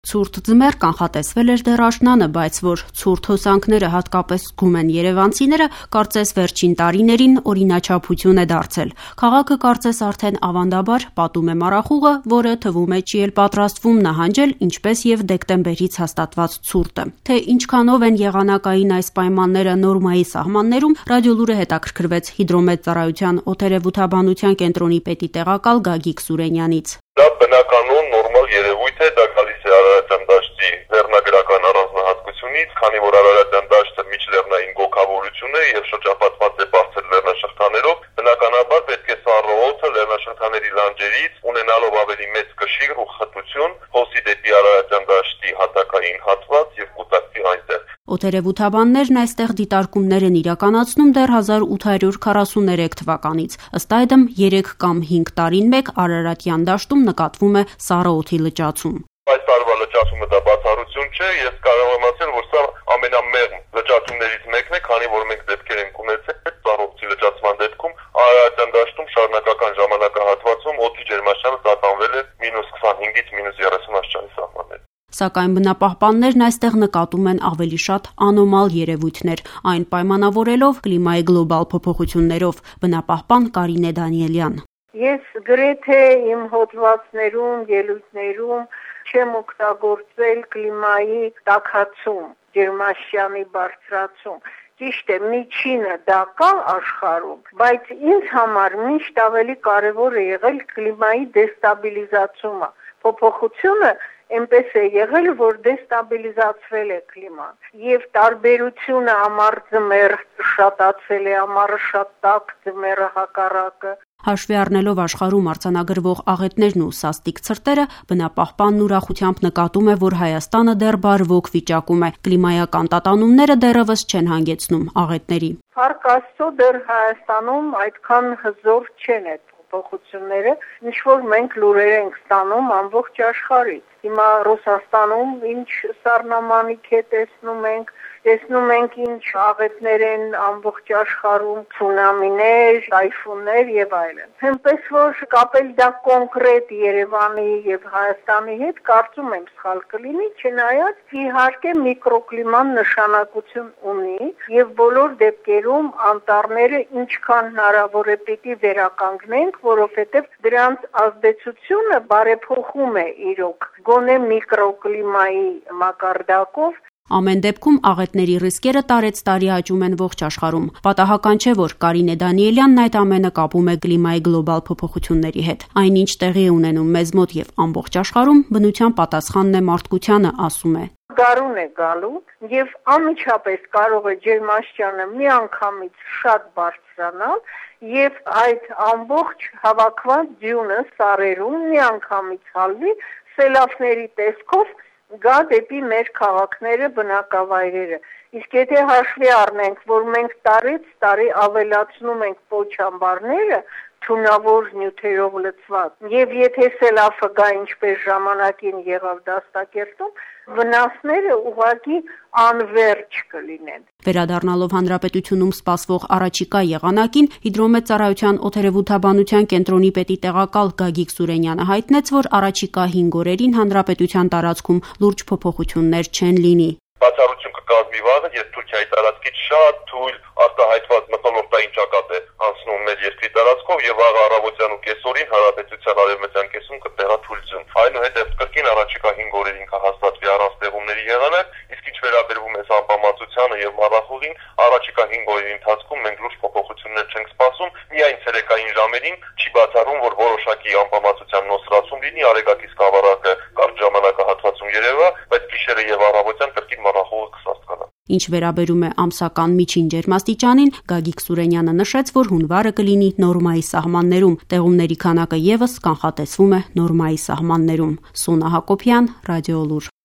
Ցուրտ ձմեռ կանխատեսվել էր դեռ աշնանը, բայց որ ցուրտ հոսանքները հատկապես զգում են երևանցիները, կարծես վերջին տարիներին օրինաչափություն է դարձել։ Քաղաքը կարծես արդեն ավանդաբար պատում է մառախուղը, որը թվում է չի էլ պատրաստվում նահանջել, ինչպես եւ դեկտեմբերից հաստատված ցուրտը։ Թե ինչքանով են եղանակային այս պայմանները նորմայի սահմաններում, Ռադիոլուրը հետաքրքրվեց հիդրոմեծարայության օդերևութաբանության կենտրոնի պետի տեղակալ Գագիկ Սուրենյանից։ Դա բնականon նորմալ երևույթ է, դա գալիս է Արարատյան դաշտի լեռնագրական առանձնահատկությունից, քանի որ Արարատյան դաշտը միջլեռնային գոգավորություն է եւ շրջապատված է բարձր լեռնաշղթաներով, բնականաբար պետք է սառը օդը լեռնաշղթաների լանջերից ունենալով ավելի մեծ կշիռ ու խտություն հոսի դեպի Արարատյան դաշտի հատակային հատված եւ կուտակվի այնտեղ։ Օդերևութաբաններն այստեղ դիտարկումներ են իրականացնում դեռ 1843 թվականից։ Ըստ այդմ 3 կամ 5 տարին մեկ Արարատյան դաշտում նկատվում է սառը օդի լճացում։ Այս տարվա լճացումը դա բացառություն չէ, ես կարող եմ ասել, որ սա ամենամեղմ լճացումներից մեկն է, քանի որ մենք դեպքեր ենք ունեցել սառը օդի լճացման դեպքում Արարատյան դաշտում շարունակական ժամանակահատվածում օդի ջերմաստիճանը տատանվել է -25-ից -30 աստիճանի սահմաններ։ Սակայն բնապահպաններն այստեղ նկատում են ավելի շատ անոմալ երևույթներ, այն պայմանավորելով կլիմայի գլոբալ փոփոխություններով։ Բնապահպան Կարինե Դանիելյան։ Ես գրեթե իմ հոդվածներում, ելույթներում չեմ օգտագործել կլիմայի տաքացում, ջերմաստիճանի բարձրացում։ Ճիշտ է, միջինը դա կա աշխարհում, բայց ինձ համար միշտ ավելի կարևոր է եղել կլիմայի դեստաբիլիզացումը։ Փոփոխությունը այնպես է եղել, որ դեստաբիլիզացվել է կլիման եւ տարբերությունը ամառ-ձմեռ շատացել է, ամառը շատ տաք, ձմեռը հակառակը։ Հաշվի առնելով աշխարհում արձանագրվող աղետներն ու սաստիկ ցրտերը, բնապահպանն ուրախությամբ նկատում է, որ Հայաստանը դեռ բարվոք վիճակում է։ Կլիմայական տատանումները դեռևս չեն հանգեցնում աղետների։ Փառք Աստծո, դեռ Հայաստանում այդքան հզոր չեն այդ փոփոխությունները, ինչ որ մենք լուրեր ենք ստանում ամբողջ աշխարհից։ Հիմա Ռուսաստանում ինչ սառնամանիք է տեսնում ենք ինչ աղետներ են ամբողջ աշխարհում, ցունամիներ, տայֆուններ եւ այլն։ Հենց որ կապել դա կոնկրետ Երևանի եւ Հայաստանի հետ, կարծում եմ սխալ կլինի, չնայած իհարկե միկրոկլիման նշանակություն ունի եւ բոլոր դեպքերում անտառները ինչքան հնարավոր է պիտի վերականգնենք, որովհետեւ դրանց ազդեցությունը բարեփոխում է իրոք գոնե միկրոկլիմայի մակարդակով։ Ամեն դեպքում աղետների ռիսկերը տարեցտարի աճում են ողջ աշխարհում։ Պատահական չէ, որ Կարինե Դանիելյանն այդ ամենը կապում է կլիմայի գլոբալ փոփոխությունների հետ։ Այնինչ տեղի է ունենում մեզ մոտ եւ ամբողջ աշխարհում, բնության պատասխանն է մարդկությանը, ասում է։ Գարուն է գալու եւ անմիջապես կարող է ջերմաստիճանը միանգամից շատ բարձրանալ եւ այդ ամբողջ հավաքված ձյունը սարերում միանգամից հալվի սելավների տեսքով գա դեպի մեր քաղաքները, բնակավայրերը։ Իսկ եթե հաշվի առնենք, որ մենք տարեց տարի ավելացնում ենք պոչամբարները, թունավոր նյութերով լցված, եւ եթե սելավը գա ինչպես ժամանակին եղավ Դաստակերտում, վնասները ուղղակի անվերջ կլինեն։ Վերադառնալով հանրապետությունում սպասվող առաջիկա եղանակին, հիդրոմեծարայության օդերևութաբանության կենտրոնի պետի տեղակալ Գագիկ Սուրենյանը հայտնեց, որ առաջիկա 5 օրերին հանրապետության տարածքում լուրջ փոփոխություններ չեն լինի։ Բացառություն կկազմի վաղը, ես Թուրքիայի տարածքից շատ թույլ արտահայտված մթնոլորտային ճակատ է անցնում մեր երկրի տարածքով եւ վաղ առավոտյան ու կեսօրին հանրապետության արևմտյան կեսում կտեղա թույլ ձյուն։ Այնուհետև կրկին առաջիկա 5 օրերին կհաստատվի առանց տեղումների եղանակ, իսկ ինչ վերաբերվում է անբավարարությանը եւ մառախուղին, առաջիկա 5 օրերի ընթացքում մենք լուրջ փոփոխություններ չենք սպասում, միայն ցերեկային ժամերին չի բացառում, որ որոշակի անբավարարության նոսրացում լինի, արեգակի սկավառակը կարճ ժամանակահատվածում երևա, բայց գիշերը եւ առավոտյան կրկին մառախուղը կսաստկանա։ Ինչ վերաբերում է ամսական միջին ջերմաստիճանին, Գագիկ Սուրենյանը նշեց, որ հունվարը կլինի նորմայի սահմաններում, տեղումների քանակը եւս կանխատեսվում է նորմայի սահմաններում։ Սոնա Հակոբյան, Ռադիոլուր։